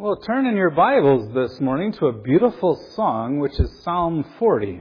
Well, turn in your Bibles this morning to a beautiful song, which is Psalm 40.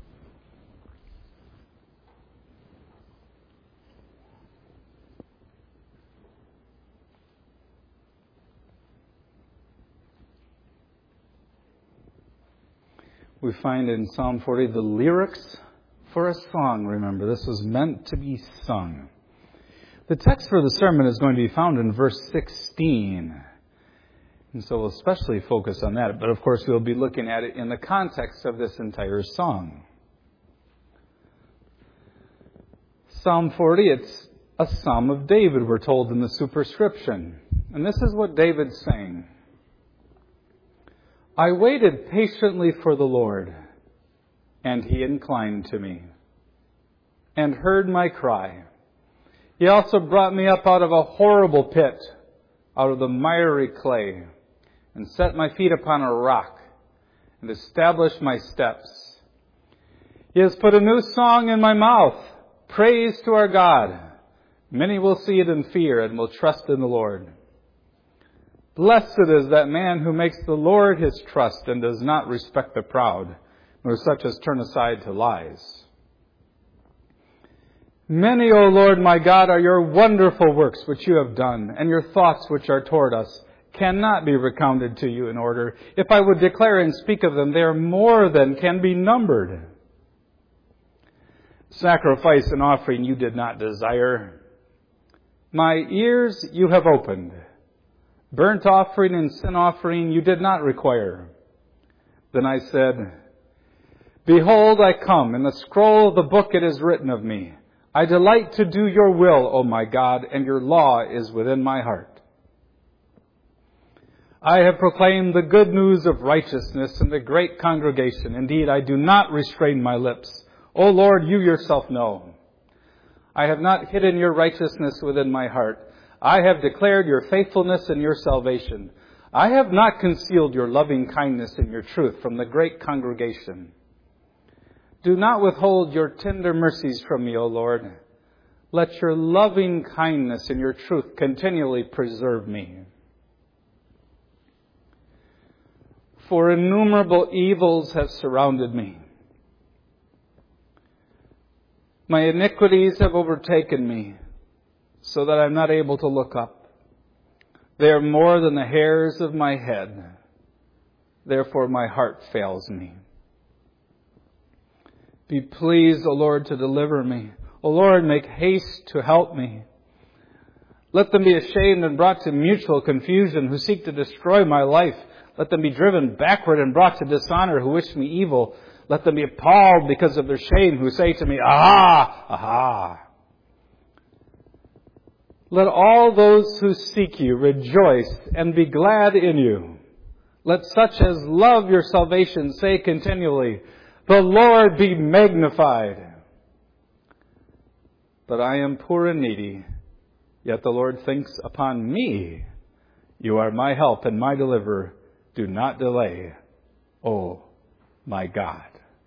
We find in Psalm 40 the lyrics for a song. Remember, this was meant to be sung. The text for the sermon is going to be found in verse 16. And so we'll especially focus on that. But of course, we'll be looking at it in the context of this entire song. Psalm 40, it's a psalm of David, we're told in the superscription. And this is what David's saying. I waited patiently for the Lord, and He inclined to me, and heard my cry. He also brought me up out of a horrible pit, out of the miry clay, and set my feet upon a rock, and established my steps. He has put a new song in my mouth, praise to our God. Many will see it in fear and will trust in the Lord. Blessed is that man who makes the Lord his trust and does not respect the proud, nor such as turn aside to lies. Many, O Lord my God, are your wonderful works which you have done, and your thoughts which are toward us cannot be recounted to you in order. If I would declare and speak of them, they are more than can be numbered. Sacrifice and offering you did not desire. My ears you have opened. Burnt offering and sin offering you did not require. Then I said, Behold, I come. In the scroll of the book it is written of me. I delight to do your will, O my God, and your law is within my heart. I have proclaimed the good news of righteousness in the great congregation. Indeed, I do not restrain my lips. O Lord, you yourself know. I have not hidden your righteousness within my heart. I have declared your faithfulness and your salvation. I have not concealed your loving kindness and your truth from the great congregation. Do not withhold your tender mercies from me, O Lord. Let your loving kindness and your truth continually preserve me. For innumerable evils have surrounded me. My iniquities have overtaken me, so that I'm not able to look up. They are more than the hairs of my head. Therefore my heart fails me. Be pleased, O Lord, to deliver me. O Lord, make haste to help me. Let them be ashamed and brought to mutual confusion who seek to destroy my life. Let them be driven backward and brought to dishonor who wish me evil. Let them be appalled because of their shame who say to me, Aha! Aha! Let all those who seek you rejoice and be glad in you. Let such as love your salvation say continually, The Lord be magnified. But I am poor and needy, yet the Lord thinks upon me. You are my help and my deliverer. Do not delay, O my God.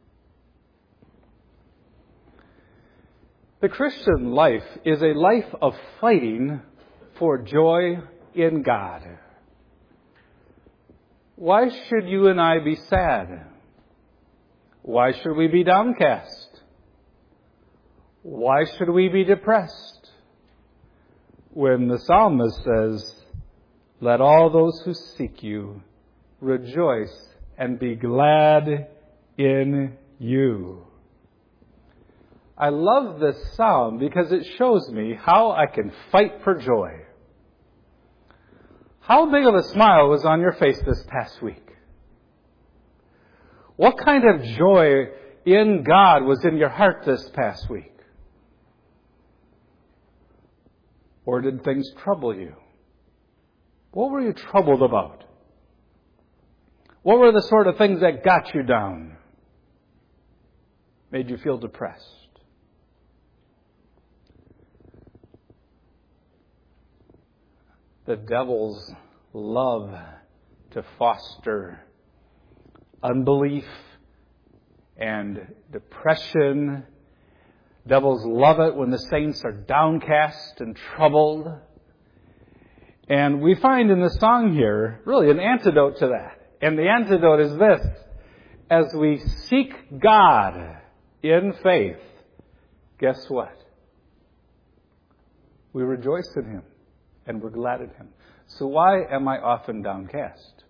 The Christian life is a life of fighting for joy in God. Why should you and I be sad? Why should we be downcast? Why should we be depressed? When the psalmist says, Let all those who seek you rejoice and be glad in you. I love this psalm because it shows me how I can fight for joy. How big of a smile was on your face this past week? What kind of joy in God was in your heart this past week? Or did things trouble you? What were you troubled about? What were the sort of things that got you down? Made you feel depressed? The devil's love to foster unbelief and depression. Devils love it when the saints are downcast and troubled. And we find in this song here really an antidote to that. And the antidote is this. As we seek God in faith, guess what? We rejoice in Him and we're glad in Him. So why am I often downcast?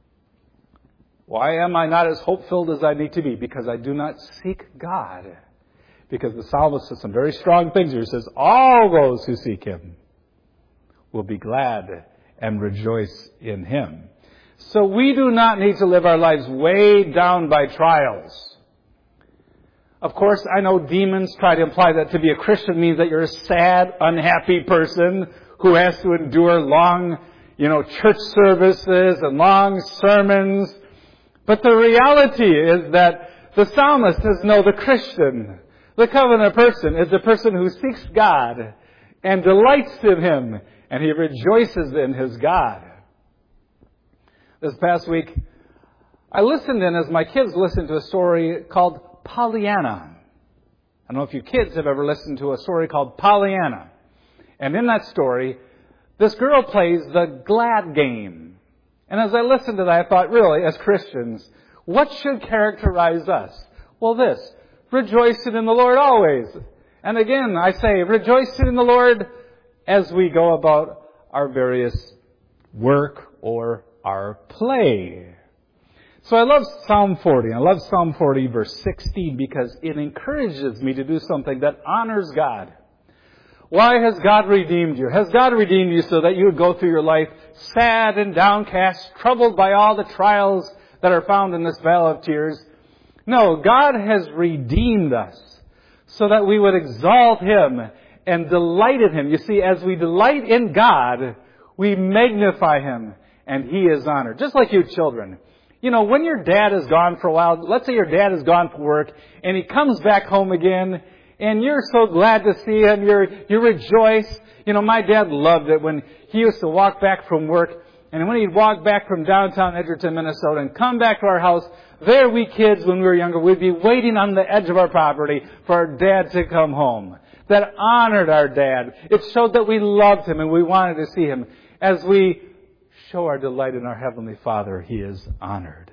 Why am I not as hope-filled as I need to be? Because I do not seek God. Because the psalmist says some very strong things here. He says, all those who seek Him will be glad and rejoice in Him. So we do not need to live our lives weighed down by trials. Of course, I know demons try to imply that to be a Christian means that you're a sad, unhappy person who has to endure long, church services and long sermons. But the reality is that the psalmist says, no, the Christian, the covenant person, is the person who seeks God and delights in Him, and he rejoices in his God. This past week, I listened in as my kids listened to a story called Pollyanna. I don't know if you kids have ever listened to a story called Pollyanna. And in that story, this girl plays the glad game. And as I listened to that, I thought, really, as Christians, what should characterize us? Well, this, rejoicing in the Lord always. And again, I say, rejoicing in the Lord as we go about our various work or our play. So I love Psalm 40. I love Psalm 40, verse 16, because it encourages me to do something that honors God. Why has God redeemed you? Has God redeemed you so that you would go through your life sad and downcast, troubled by all the trials that are found in this valley of tears? No, God has redeemed us so that we would exalt Him and delight in Him. You see, as we delight in God, we magnify Him and He is honored. Just like you children. When your dad is gone for a while, let's say your dad is gone for work and he comes back home again, and you're so glad to see him, you rejoice. My dad loved it when he used to walk back from work, and when he'd walk back from downtown Edgerton, Minnesota, and come back to our house, there we kids, when we were younger, would be waiting on the edge of our property for our dad to come home. That honored our dad. It showed that we loved him and we wanted to see him. As we show our delight in our Heavenly Father, He is honored.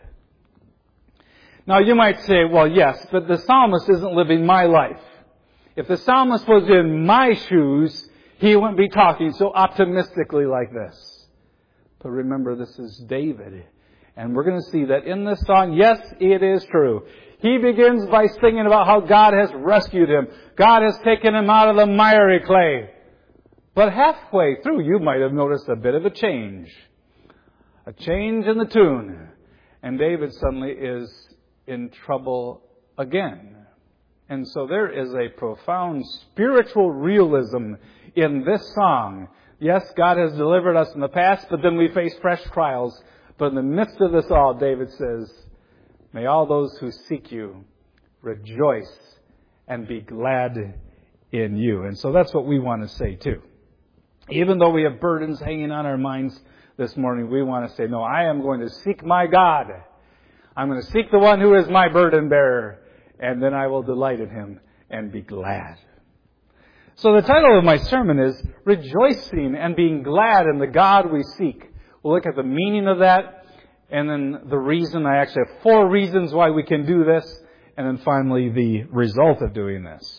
Now you might say, well, yes, but the psalmist isn't living my life. If the psalmist was in my shoes, he wouldn't be talking so optimistically like this. But remember, this is David. And we're going to see that in this song, yes, it is true. He begins by singing about how God has rescued him. God has taken him out of the miry clay. But halfway through, you might have noticed a bit of a change. A change in the tune. And David suddenly is in trouble again. And so there is a profound spiritual realism in this song. Yes, God has delivered us in the past, but then we face fresh trials. But in the midst of this all, David says, may all those who seek you rejoice and be glad in you. And so that's what we want to say too. Even though we have burdens hanging on our minds this morning, we want to say, no, I am going to seek my God. I'm going to seek the one who is my burden bearer. And then I will delight in Him and be glad. So the title of my sermon is Rejoicing and Being Glad in the God We Seek. We'll look at the meaning of that, and then the reason. I actually have 4 reasons why we can do this, and then finally the result of doing this.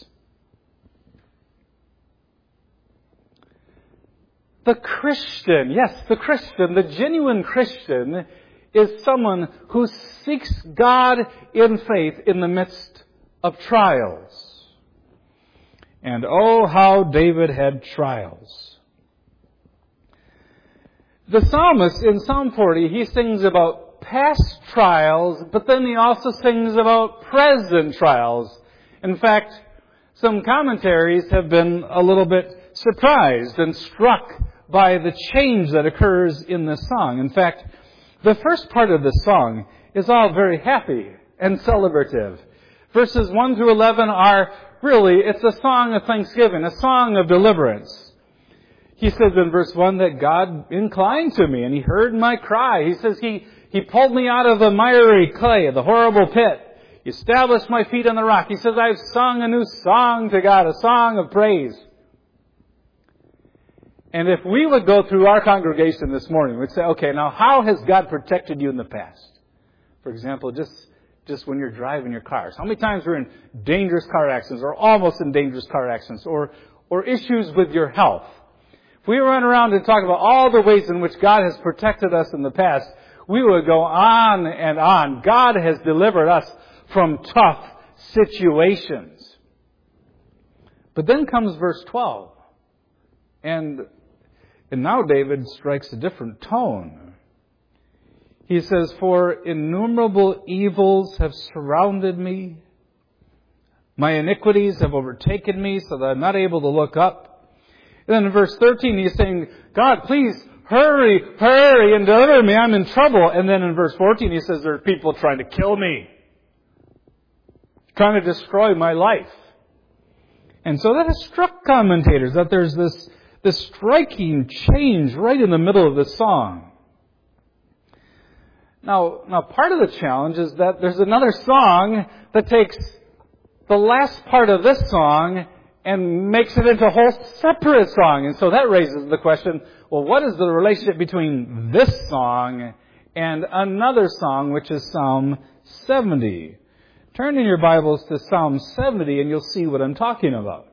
The Christian, yes, the Christian, the genuine Christian, is someone who seeks God in faith in the midst of trials. And oh, how David had trials. The psalmist in Psalm 40, he sings about past trials, but then he also sings about present trials. In fact, some commentaries have been a little bit surprised and struck by the change that occurs in this song. In fact, the first part of the song is all very happy and celebrative. Verses 1 through 11 are really, it's a song of thanksgiving, a song of deliverance. He says in verse 1 that God inclined to me and He heard my cry. He says He pulled me out of the miry clay, the horrible pit. He established my feet on the rock. He says, I've sung a new song to God, a song of praise. And if we would go through our congregation this morning, we'd say, okay, now how has God protected you in the past? For example, just when you're driving your cars. How many times we're in dangerous car accidents or almost in dangerous car accidents or issues with your health? If we run around and talk about all the ways in which God has protected us in the past, we would go on and on. God has delivered us from tough situations. But then comes verse 12. And now David strikes a different tone. He says, for innumerable evils have surrounded me. My iniquities have overtaken me so that I'm not able to look up. And then in verse 13 he's saying, God, please hurry and deliver me. I'm in trouble. And then in verse 14 he says, there are people trying to kill me. Trying to destroy my life. And so that has struck commentators that there's this striking change right in the middle of the song. Now part of the challenge is that there's another song that takes the last part of this song and makes it into a whole separate song. And so that raises the question, well, what is the relationship between this song and another song, which is Psalm 70? Turn in your Bibles to Psalm 70 and you'll see what I'm talking about.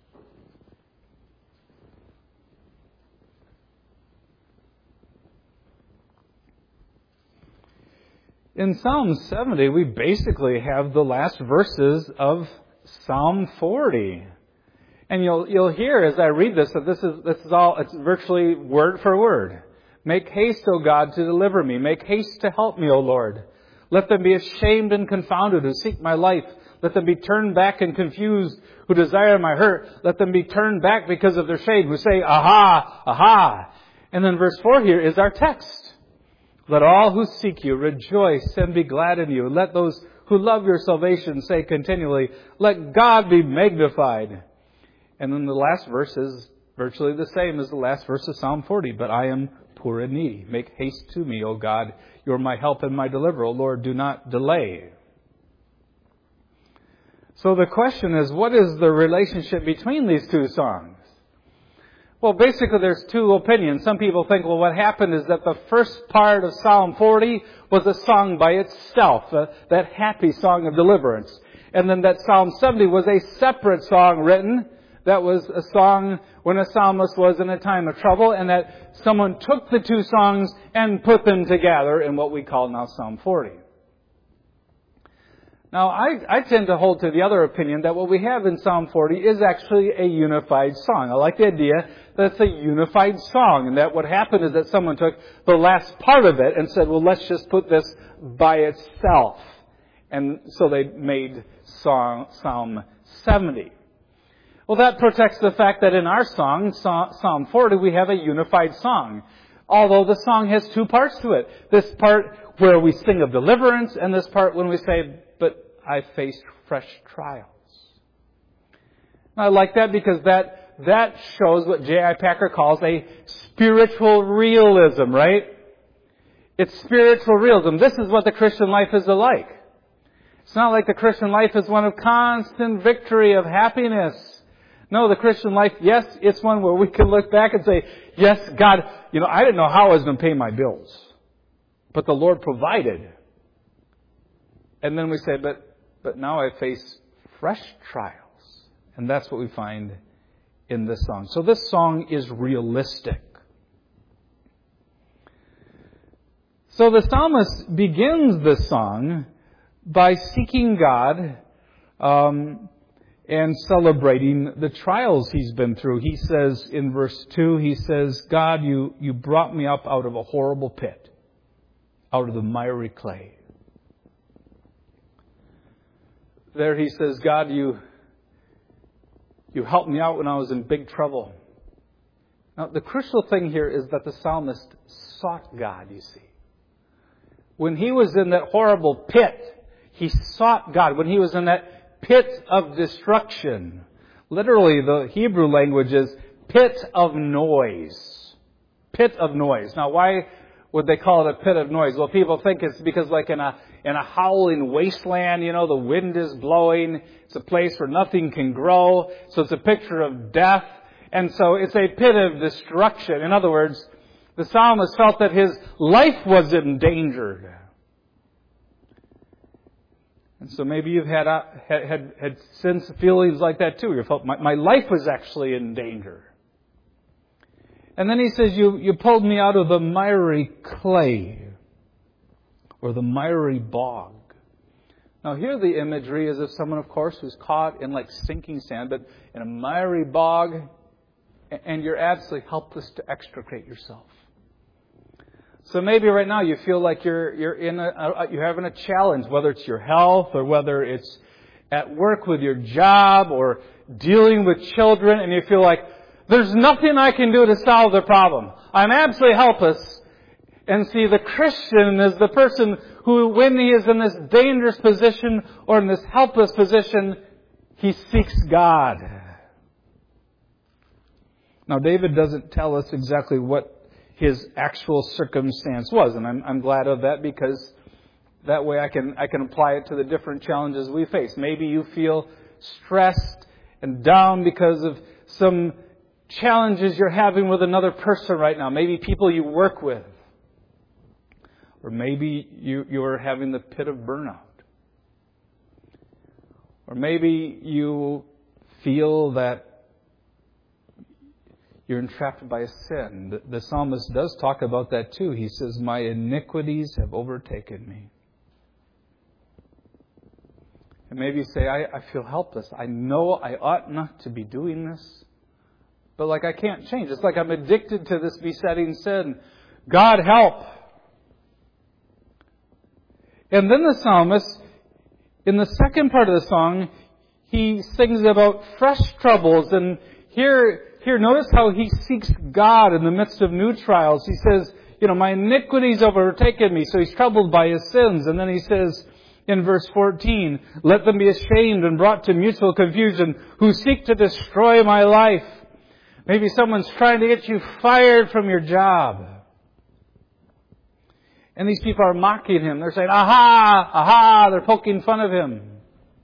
In Psalm 70, we basically have the last verses of Psalm 40. And you'll hear as I read this that this is all, it's virtually word for word. Make haste, O God, to deliver me. Make haste to help me, O Lord. Let them be ashamed and confounded who seek my life. Let them be turned back and confused who desire my hurt. Let them be turned back because of their shame who say, aha, aha. And then verse 4 here is our text. Let all who seek you rejoice and be glad in you. Let those who love your salvation say continually, let God be magnified. And then the last verse is virtually the same as the last verse of Psalm 40. But I am poor and needy. Make haste to me, O God. You are my help and my deliverer. O Lord, do not delay. So the question is, what is the relationship between these two songs? Well, basically there's two opinions. Some people think, well, what happened is that the first part of Psalm 40 was a song by itself, that happy song of deliverance. And then that Psalm 70 was a separate song written that was a song when a psalmist was in a time of trouble, and that someone took the two songs and put them together in what we call now Psalm 40. Now, I tend to hold to the other opinion that what we have in Psalm 40 is actually a unified song. I like the idea that it's a unified song, and that what happened is that someone took the last part of it and said, well, let's just put this by itself. And so they made Psalm 70. Well, that protects the fact that in our song, Psalm 40, we have a unified song. Although the song has two parts to it. This part where we sing of deliverance, and this part when we say, but I faced fresh trials. I like that because that shows what J.I. Packer calls a spiritual realism, right? It's spiritual realism. This is what the Christian life is like. It's not like the Christian life is one of constant victory, of happiness. No, the Christian life, yes, it's one where we can look back and say, yes, God, I didn't know how I was going to pay my bills. But the Lord provided. And then we say, but now I face fresh trials. And that's what we find in this song. So this song is realistic. So the psalmist begins this song by seeking God and celebrating the trials he's been through. He says in verse 2, he says, God, you brought me up out of a horrible pit, out of the miry clay. There he says, God, you helped me out when I was in big trouble. Now, the crucial thing here is that the psalmist sought God, you see. When he was in that horrible pit, he sought God. When he was in that pit of destruction, literally the Hebrew language is pit of noise. Pit of noise. Now, why would they call it a pit of noise? Well, people think it's because like in a howling wasteland, the wind is blowing. It's a place where nothing can grow. So it's a picture of death. And so it's a pit of destruction. In other words, the psalmist felt that his life was endangered. And so maybe you've had since feelings like that too. You felt my life was actually in danger. And then he says, you pulled me out of the miry clay, or the miry bog. Now here the imagery is of someone, of course, who's caught in like sinking sand, but in a miry bog, and you're absolutely helpless to extricate yourself. So maybe right now you feel like you're having a challenge, whether it's your health or whether it's at work with your job or dealing with children, and you feel like there's nothing I can do to solve the problem. I'm absolutely helpless. And see, the Christian is the person who, when he is in this dangerous position or in this helpless position, he seeks God. Now, David doesn't tell us exactly what his actual circumstance was, and I'm glad of that, because that way I can apply it to the different challenges we face. Maybe you feel stressed and down because of some challenges you're having with another person right now. Maybe people you work with. Or maybe you're having the pit of burnout. Or maybe you feel that you're entrapped by a sin. The psalmist does talk about that too. He says, my iniquities have overtaken me. And maybe you say, I feel helpless. I know I ought not to be doing this, but like I can't change. It's like I'm addicted to this besetting sin. God help. And then the psalmist, in the second part of the song, he sings about fresh troubles. And here, notice how he seeks God in the midst of new trials. He says, my iniquities have overtaken me. So he's troubled by his sins. And then he says in verse 14, let them be ashamed and brought to mutual confusion who seek to destroy my life. Maybe someone's trying to get you fired from your job. And these people are mocking him. They're saying, aha, aha. They're poking fun of him.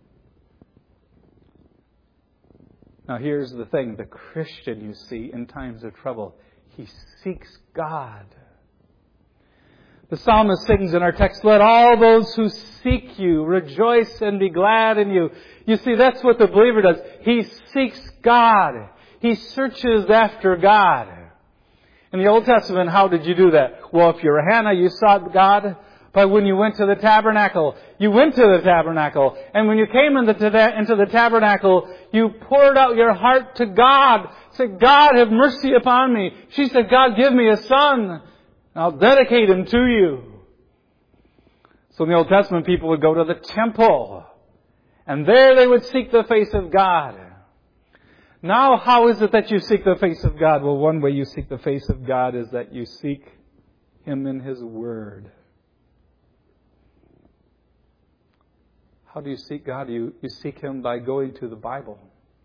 Now here's the thing. The Christian, you see, in times of trouble, he seeks God. The psalmist sings in our text, let all those who seek you rejoice and be glad in you. You see, that's what the believer does. He seeks God. He searches after God. In the Old Testament, how did you do that? Well, if you're Hannah, you sought God by when you went to the tabernacle. You went to the tabernacle. And when you came into the tabernacle, you poured out your heart to God. Said, God, have mercy upon me. She said, God, give me a son. And I'll dedicate him to you. So in the Old Testament, people would go to the temple. And there they would seek the face of God. Now, how is it that you seek the face of God? Well, one way you seek the face of God is that you seek him in his word. How do you seek God? You seek him by going to the Bible.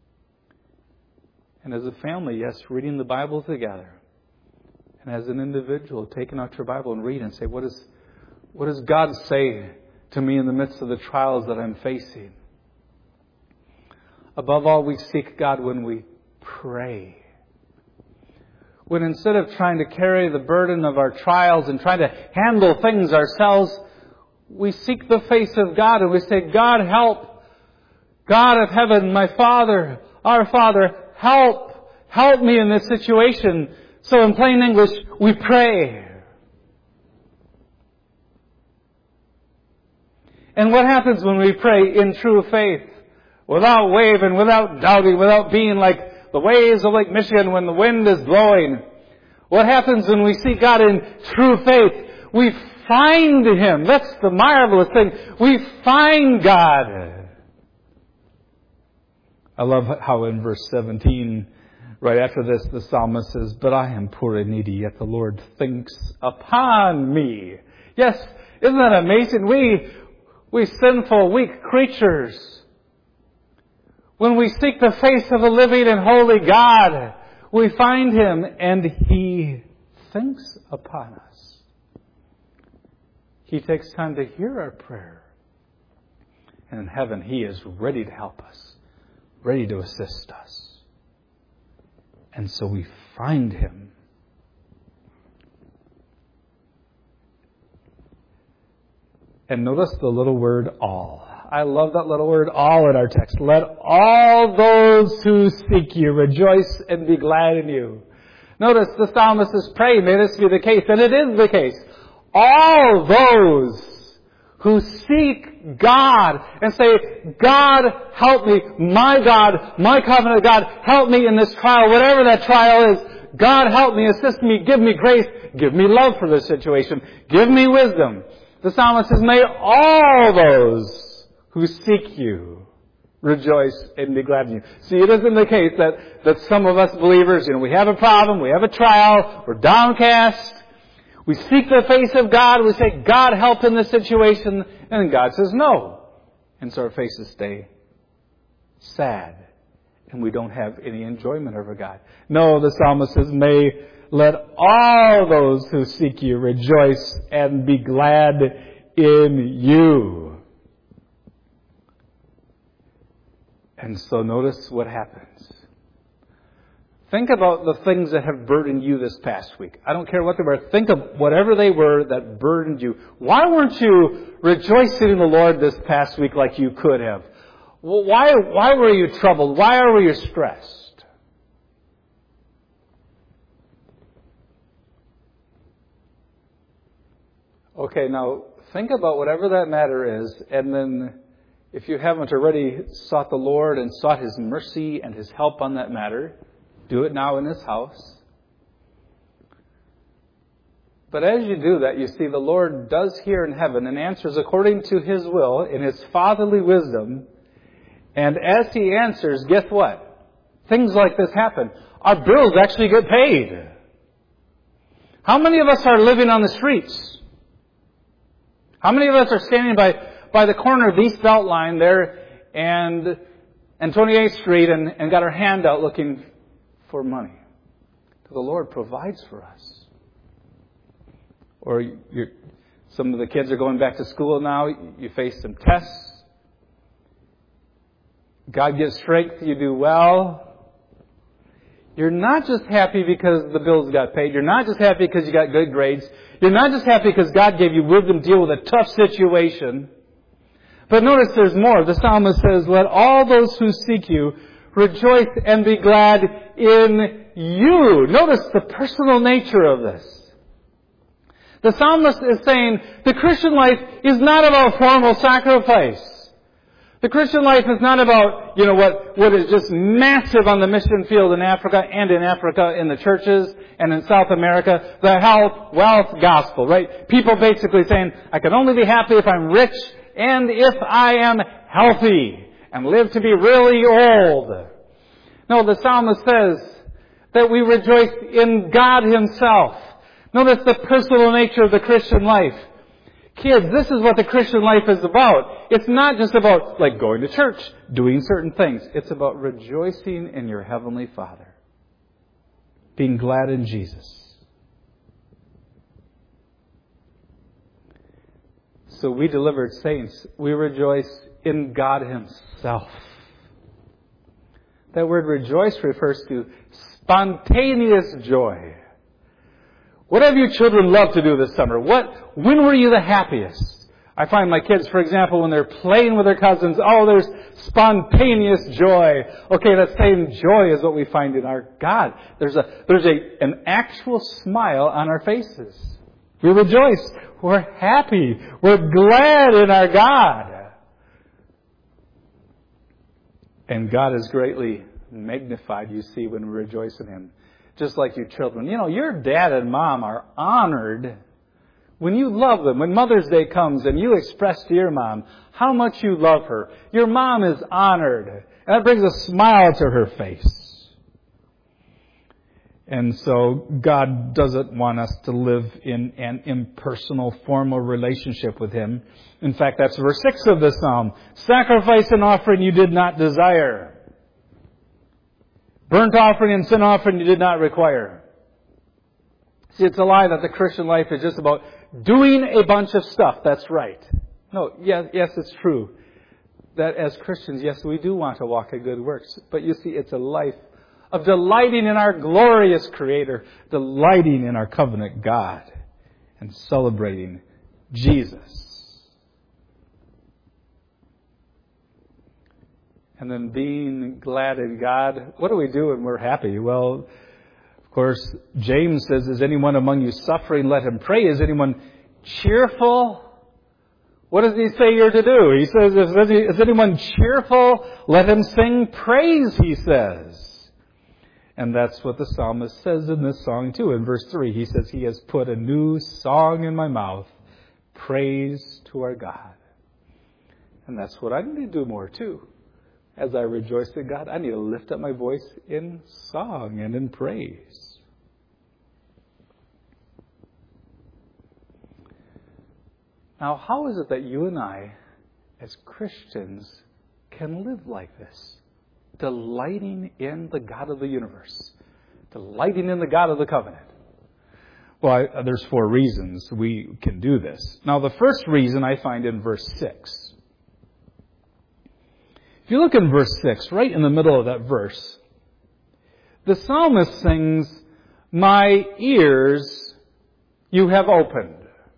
And as a family, yes, reading the Bible together. And as an individual, taking out your Bible and read and say, what does God say to me in the midst of the trials that I'm facing? Above all, we seek God when we pray. When instead of trying to carry the burden of our trials and trying to handle things ourselves, we seek the face of God and we say, God, help. God of heaven, my Father, our Father, help. Help me in this situation. So in plain English, we pray. And what happens when we pray in true faith? Without wavering, without doubting, without being like the waves of Lake Michigan when the wind is blowing. What happens when we seek God in true faith? We find him. That's the marvelous thing. We find God. I love how in verse 17, right after this, the psalmist says, but I am poor and needy, yet the Lord thinks upon me. Yes, isn't that amazing? We sinful, weak creatures, when we seek the face of a living and holy God, we find him and he thinks upon us. He takes time to hear our prayer. And in heaven, he is ready to help us, ready to assist us. And so we find Him. And notice the little word all. I love that little word all in our text. Let all those who seek you rejoice and be glad in you. Notice the psalmist is praying, may this be the case, and it is the case. All those who seek God and say, God, help me, my God, my covenant God, help me in this trial, whatever that trial is. God, help me, assist me, give me grace, give me love for this situation, give me wisdom. The psalmist says, may all those who seek you rejoice and be glad in you. See, it isn't the case that some of us believers, we have a problem, we have a trial, we're downcast, we seek the face of God, we say, God, help in this situation, and then God says no. And so our faces stay sad, and we don't have any enjoyment over God. No, the psalmist says, may let all those who seek you rejoice and be glad in you. And so notice what happens. Think about the things that have burdened you this past week. I don't care what they were. Think of whatever they were that burdened you. Why weren't you rejoicing in the Lord this past week like you could have? Why were you troubled? Why were you stressed? Okay, now think about whatever that matter is, and then if you haven't already sought the Lord and sought His mercy and His help on that matter, do it now in His house. But as you do that, you see the Lord does hear in heaven and answers according to His will in His fatherly wisdom. And as He answers, guess what? Things like this happen. Our bills actually get paid. How many of us are living on the streets? How many of us are standing by the corner of East Beltline there and 28th Street and got our hand out looking for money? The Lord provides for us. Or some of the kids are going back to school now. You face some tests. God gives strength. You do well. You're not just happy because the bills got paid. You're not just happy because you got good grades. You're not just happy because God gave you wisdom to deal with a tough situation. But notice there's more. The psalmist says, let all those who seek you rejoice and be glad in you. Notice the personal nature of this. The psalmist is saying the Christian life is not about formal sacrifice. The Christian life is not about, what is just massive on the mission field in Africa and in the churches and in South America, the health, wealth gospel, right? People basically saying, I can only be happy if I'm rich and if I am healthy and live to be really old. No, the psalmist says that we rejoice in God Himself. Notice the personal nature of the Christian life. Kids, this is what the Christian life is about. It's not just about going to church, doing certain things. It's about rejoicing in your Heavenly Father. Being glad in Jesus. So we delivered saints. We rejoice in God Himself. That word rejoice refers to spontaneous joy. What have your children loved to do this summer? When were you the happiest? I find my kids, for example, when they're playing with their cousins, there's spontaneous joy. Okay, that same joy is what we find in our God. There's an actual smile on our faces. We rejoice. We're happy. We're glad in our God. And God is greatly magnified, you see, when we rejoice in Him. Just like you children. Your dad and mom are honored when you love them. When Mother's Day comes and you express to your mom how much you love her, your mom is honored. And that brings a smile to her face. And so God doesn't want us to live in an impersonal, formal relationship with Him. In fact, that's verse 6 of the Psalm. Sacrifice and offering you did not desire. Burnt offering and sin offering you did not require. See, it's a lie that the Christian life is just about doing a bunch of stuff. That's right. No, yes, it's true that as Christians, yes, we do want to walk in good works. But you see, it's a life of delighting in our glorious Creator, delighting in our covenant God, and celebrating Jesus. And then being glad in God. What do we do when we're happy? Well, of course, James says, is anyone among you suffering? Let him pray. Is anyone cheerful? What does he say you're to do? He says, is anyone cheerful? Let him sing praise, he says. And that's what the psalmist says in this song too. In verse 3, he says, he has put a new song in my mouth, praise to our God. And that's what I need to do more too. As I rejoice in God, I need to lift up my voice in song and in praise. Now, how is it that you and I, as Christians, can live like this? Delighting in the God of the universe. Delighting in the God of the covenant. Well, there's 4 reasons we can do this. Now, the first reason I find in verse 6. If you look in verse 6, right in the middle of that verse, the psalmist sings, my ears you have opened.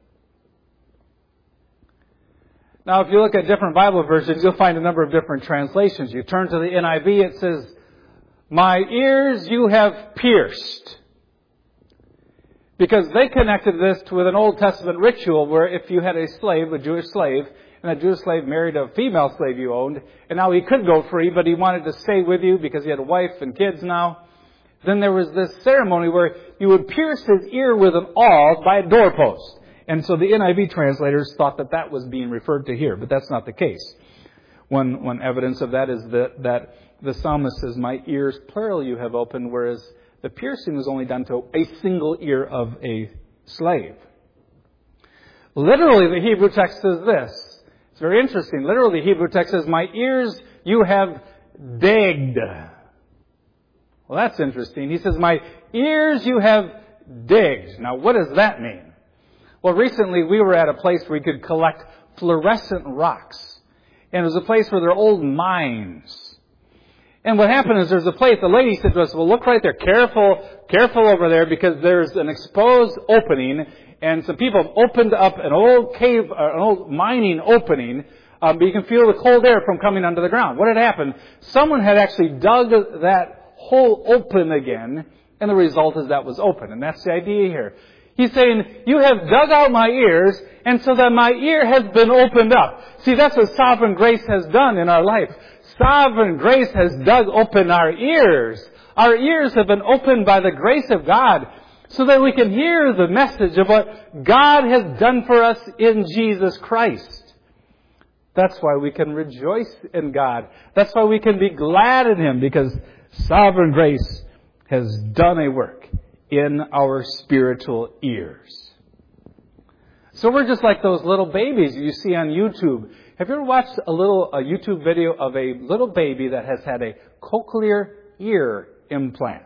Now, if you look at different Bible versions, you'll find a number of different translations. You turn to the NIV, it says, my ears you have pierced. Because they connected this with an Old Testament ritual where if you had a slave, a Jewish slave, and a Jewish slave married a female slave you owned, and now he could go free, but he wanted to stay with you because he had a wife and kids now, then there was this ceremony where you would pierce his ear with an awl by a doorpost. And so the NIV translators thought that that was being referred to here, but that's not the case. One evidence of that is that the psalmist says, my ears plural you have opened, whereas the piercing was only done to a single ear of a slave. Literally, the Hebrew text says this. It's very interesting. Literally, the Hebrew text says, my ears you have digged. Well, that's interesting. He says, my ears you have digged. Now, what does that mean? Well, recently we were at a place where we could collect fluorescent rocks. And it was a place where there are old mines. And what happened is there's a place, the lady said to us, well, look right there, careful over there, because there's an exposed opening, and some people have opened up an old cave, an old mining opening, but you can feel the cold air from coming under the ground. What had happened? Someone had actually dug that hole open again, and the result is that was open. And that's the idea here. He's saying, you have dug out my ears, and so that my ear has been opened up. See, that's what sovereign grace has done in our life. Sovereign grace has dug open our ears. Our ears have been opened by the grace of God so that we can hear the message of what God has done for us in Jesus Christ. That's why we can rejoice in God. That's why we can be glad in Him, because sovereign grace has done a work in our spiritual ears. So we're just like those little babies you see on YouTube. Have you ever watched a YouTube video of a little baby that has had a cochlear ear implant?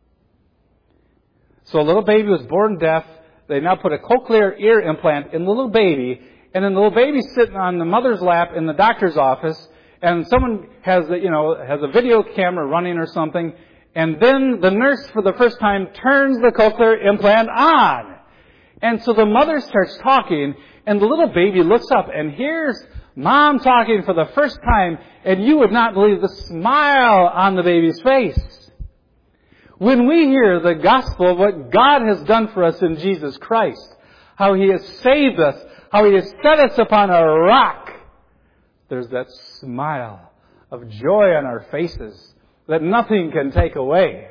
So a little baby was born deaf. They now put a cochlear ear implant in the little baby, and then the little baby's sitting on the mother's lap in the doctor's office, and someone has a video camera running or something, and then the nurse for the first time turns the cochlear implant on. And so the mother starts talking, and the little baby looks up and hears Mom talking for the first time, and you would not believe the smile on the baby's face. When we hear the gospel of what God has done for us in Jesus Christ, how He has saved us, how He has set us upon a rock, there's that smile of joy on our faces that nothing can take away.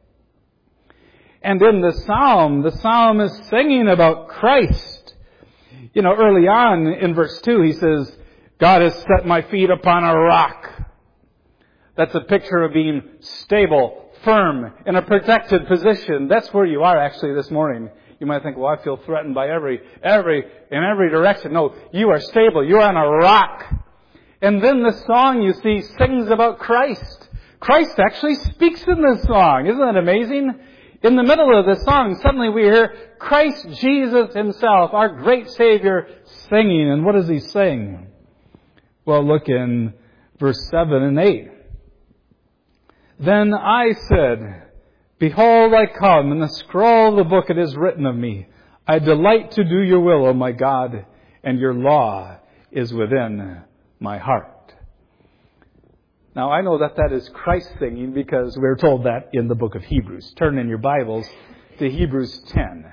And in the psalm is singing about Christ. Early on in verse 2, he says, God has set my feet upon a rock. That's a picture of being stable, firm, in a protected position. That's where you are actually this morning. You might think, well, I feel threatened by in every direction. No, you are stable. You're on a rock. And then the song, you see, sings about Christ. Christ actually speaks in this song. Isn't that amazing? In the middle of the song, suddenly we hear Christ Jesus Himself, our great Savior, singing. And what does He sing? Well, look in verse 7 and 8. Then I said, Behold, I come. In the scroll of the book it is written of me, I delight to do your will, O my God, and your law is within my heart. Now, I know that is Christ singing because we're told that in the book of Hebrews. Turn in your Bibles to Hebrews 10.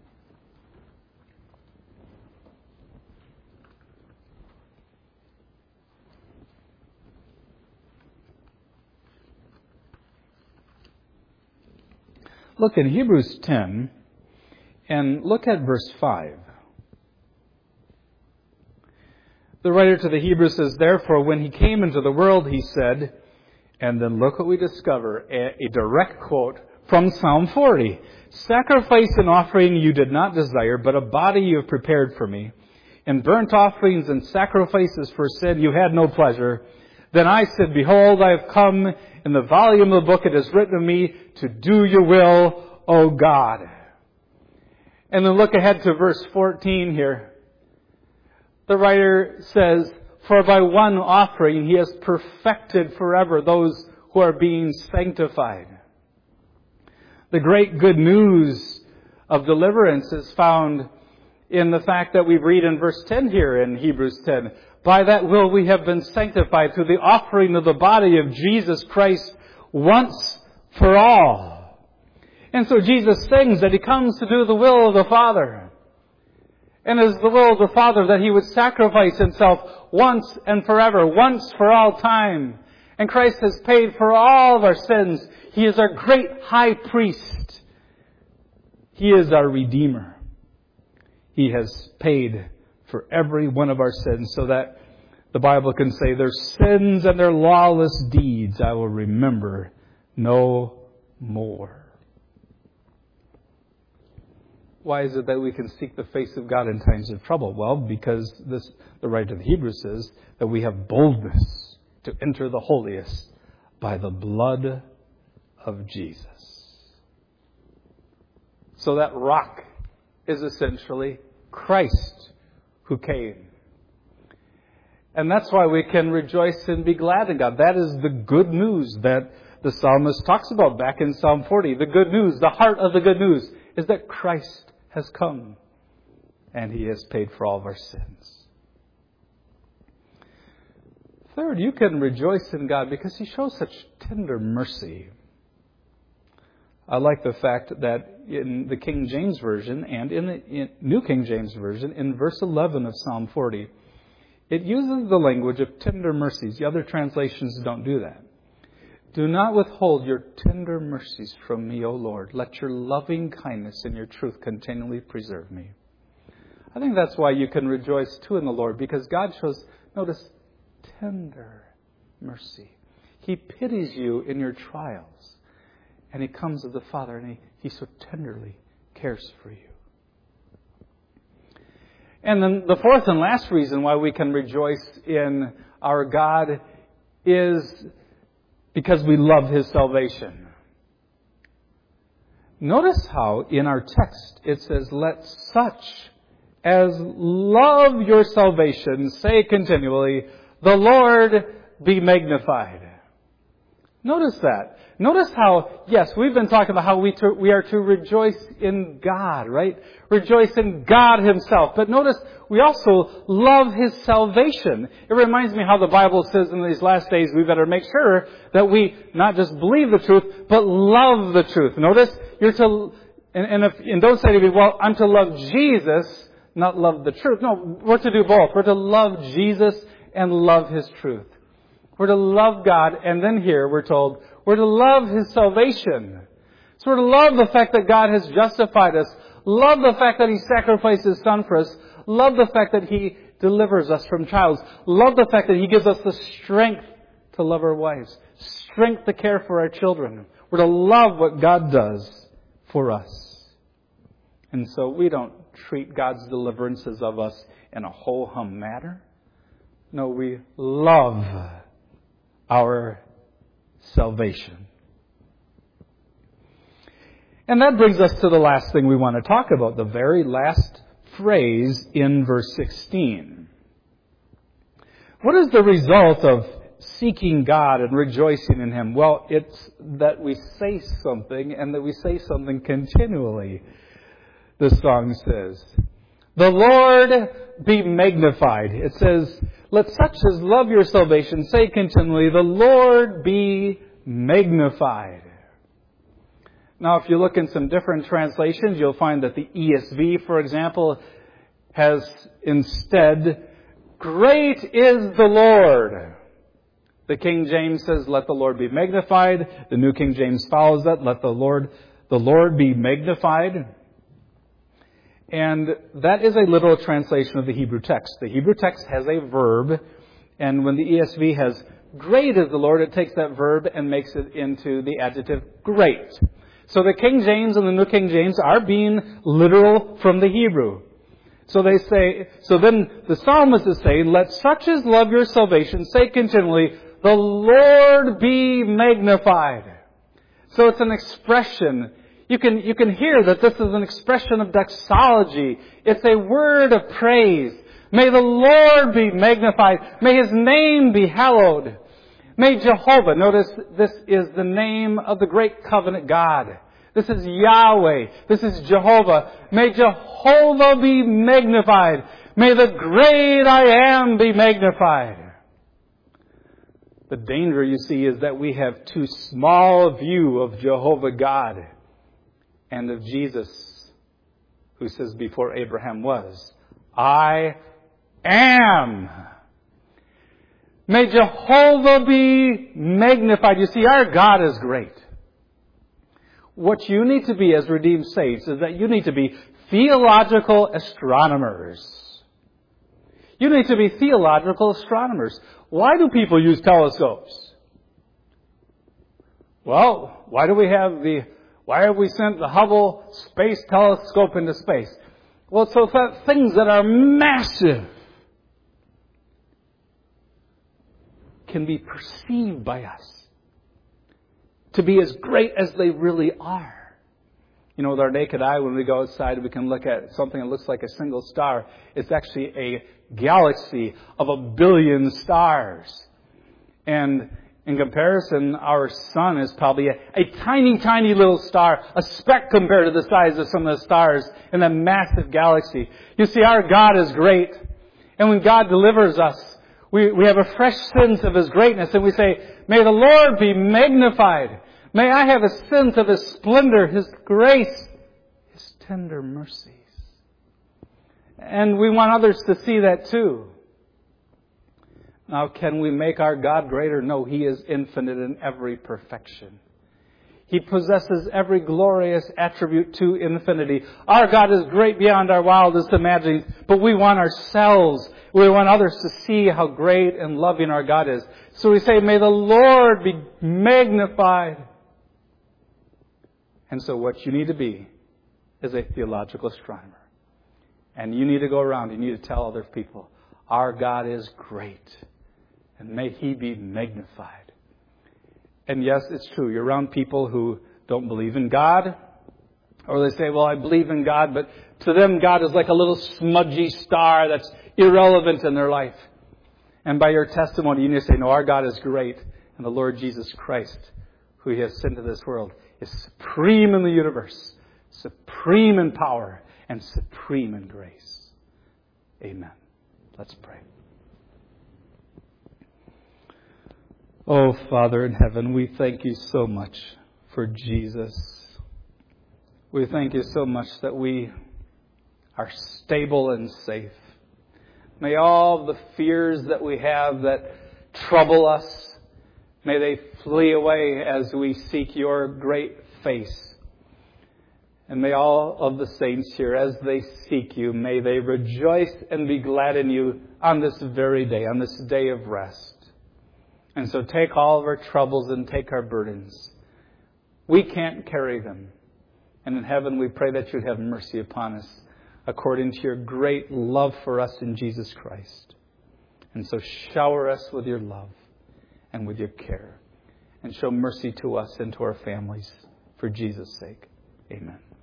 Look in Hebrews 10 and look at verse 5. The writer to the Hebrews says, Therefore, when he came into the world, he said, and then look what we discover, a direct quote from Psalm 40. Sacrifice and offering you did not desire, but a body you have prepared for me. In burnt offerings and sacrifices for sin you had no pleasure. Then I said, Behold, I have come. In the volume of the book it is written of me to do your will, O God. And then look ahead to verse 14 here. The writer says, For by one offering he has perfected forever those who are being sanctified. The great good news of deliverance is found in the fact that we read in verse 10 here in Hebrews 10. By that will we have been sanctified through the offering of the body of Jesus Christ once for all. And so Jesus sings that he comes to do the will of the Father. And it is the will of the Father that he would sacrifice himself once and forever, once for all time. And Christ has paid for all of our sins. He is our great high priest. He is our Redeemer. He has paid for every one of our sins so that the Bible can say, Their sins and their lawless deeds I will remember no more. Why is it that we can seek the face of God in times of trouble? Well, because the writer of the Hebrews says that we have boldness to enter the holiest by the blood of Jesus. So that rock is essentially Christ who came. And that's why we can rejoice and be glad in God. That is the good news that the psalmist talks about back in Psalm 40. The good news, the heart of the good news, is that Christ has come, and he has paid for all of our sins. Third, you can rejoice in God because he shows such tender mercy. I like the fact that in the King James Version and in the New King James Version, in verse 11 of Psalm 40, it uses the language of tender mercies. The other translations don't do that. Do not withhold your tender mercies from me, O Lord. Let your loving kindness and your truth continually preserve me. I think that's why you can rejoice too in the Lord, because God shows, notice, tender mercy. He pities you in your trials. And he comes as the Father and he so tenderly cares for you. And then the fourth and last reason why we can rejoice in our God is because we love his salvation. Notice how in our text it says, Let such as love your salvation say continually, The Lord be magnified. Notice that. Notice how, yes, we've been talking about how we are to rejoice in God, right? Rejoice in God himself. But notice we also love his salvation. It reminds me how the Bible says in these last days we better make sure that we not just believe the truth, but love the truth. Notice you're to, and don't say to me, well, I'm to love Jesus, not love the truth. No, we're to do both. We're to love Jesus and love his truth. We're to love God, and then here we're told we're to love his salvation. So we're to love the fact that God has justified us. Love the fact that he sacrificed his son for us. Love the fact that he delivers us from trials. Love the fact that he gives us the strength to love our wives. Strength to care for our children. We're to love what God does for us. And so we don't treat God's deliverances of us in a ho-hum manner. No, we love our salvation. And that brings us to the last thing we want to talk about, the very last phrase in verse 16. What is the result of seeking God and rejoicing in Him? Well, it's that we say something, and that we say something continually. The song says, "The Lord be magnified." It says, "Let such as love your salvation say continually, the Lord be magnified." Now, if you look in some different translations, you'll find that the ESV, for example, has instead, "Great is the Lord." The King James says, "Let the Lord be magnified." The New King James follows that, "Let the Lord be magnified." And that is a literal translation of the Hebrew text. The Hebrew text has a verb, and when the ESV has "great is the Lord," it takes that verb and makes it into the adjective "great." So the King James and the New King James are being literal from the Hebrew. So then the psalmist is saying, "Let such as love your salvation say continually, the Lord be magnified." So it's an expression. You can hear that this is an expression of doxology. It's a word of praise. May the Lord be magnified. May His name be hallowed. May Jehovah, notice this is the name of the great covenant God. This is Yahweh. This is Jehovah. May Jehovah be magnified. May the great I am be magnified. The danger, you see, is that we have too small a view of Jehovah God and of Jesus, who says before Abraham was, "I am." May Jehovah be magnified. You see, our God is great. What you need to be as redeemed saints is that you need to be theological astronomers. You need to be theological astronomers. Why do people use telescopes? Well, why have we sent the Hubble Space Telescope into space? Well, so that things that are massive can be perceived by us to be as great as they really are. You know, with our naked eye, when we go outside, we can look at something that looks like a single star. It's actually a galaxy of 1 billion stars. And in comparison, our sun is probably a tiny, tiny little star, a speck compared to the size of some of the stars in that massive galaxy. You see, our God is great. And when God delivers us, we have a fresh sense of His greatness, and we say, "May the Lord be magnified. May I have a sense of His splendor, His grace, His tender mercies." And we want others to see that too. Now, can we make our God greater? No, He is infinite in every perfection. He possesses every glorious attribute to infinity. Our God is great beyond our wildest imaginings, but we want others to see how great and loving our God is. So we say, "May the Lord be magnified." And so what you need to be is a theological astronomer. And you need to go around, you need to tell other people, our God is great. And may He be magnified. And yes, it's true. You're around people who don't believe in God. Or they say, "Well, I believe in God," but to them, God is like a little smudgy star that's irrelevant in their life. And by your testimony, you need to say, "No, our God is great. And the Lord Jesus Christ, who He has sent to this world, is supreme in the universe, supreme in power, and supreme in grace." Amen. Let's pray. Oh, Father in heaven, we thank You so much for Jesus. We thank You so much that we are stable and safe. May all the fears that we have that trouble us, may they flee away as we seek Your great face. And may all of the saints here, as they seek You, may they rejoice and be glad in You on this very day, on this day of rest. And so take all of our troubles and take our burdens. We can't carry them. And in heaven we pray that You'd have mercy upon us according to Your great love for us in Jesus Christ. And so shower us with Your love and with Your care. And show mercy to us and to our families for Jesus' sake. Amen.